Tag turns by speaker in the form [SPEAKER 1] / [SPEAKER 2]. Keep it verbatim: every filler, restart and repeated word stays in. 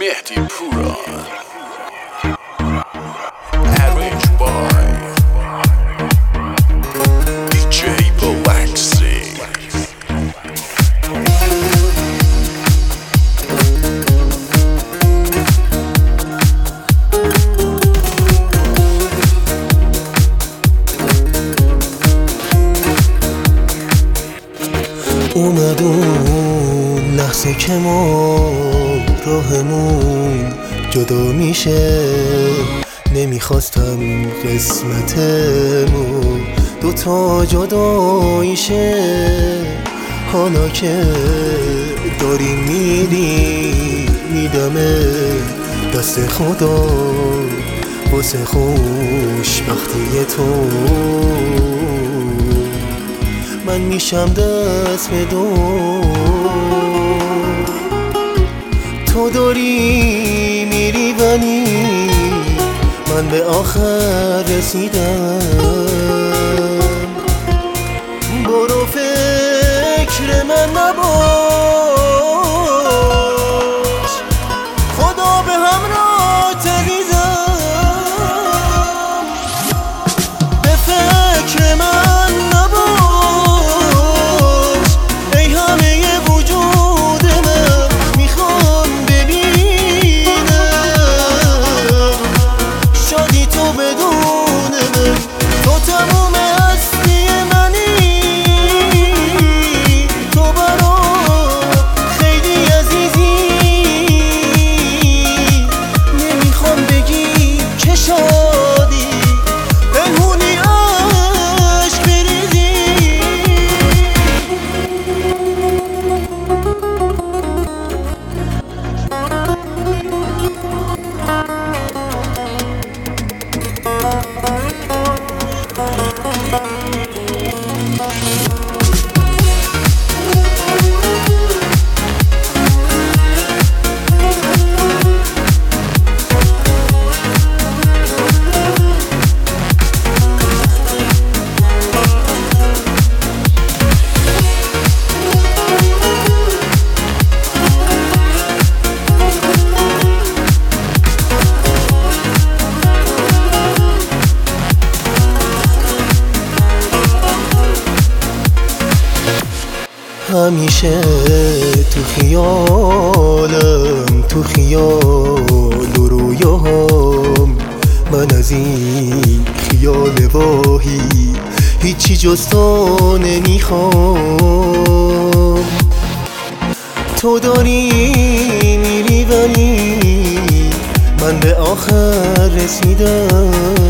[SPEAKER 1] مهدی پورا Arrange by دی جی بلکسی.
[SPEAKER 2] اومد اون لحظه که ما راهمون جدا میشه، نمیخواستم قسمتمون دوتا جداییشه. حالا که داریم میریم میدمه دست خدا واسه خوشبختی تو. من میشم دست به دو، تو داری میری ولی من به آخر رسیدم. برو فکر من نباش، خدا به همراه عزیزم. به فکر من نباش، ای همه وجود من میخوام ببینم شادی تو بدون من. تو تموم هستی منی، تو برام خیلی عزیزی. نمیخوام بگی که شادی پنهونی عشق بریزی. همیشه تو خیالم، تو خیال و رویاهم، من از این خیال واهی هیچی جز تو نمیخوام. تو داری میری ولی من به آخر رسیدم.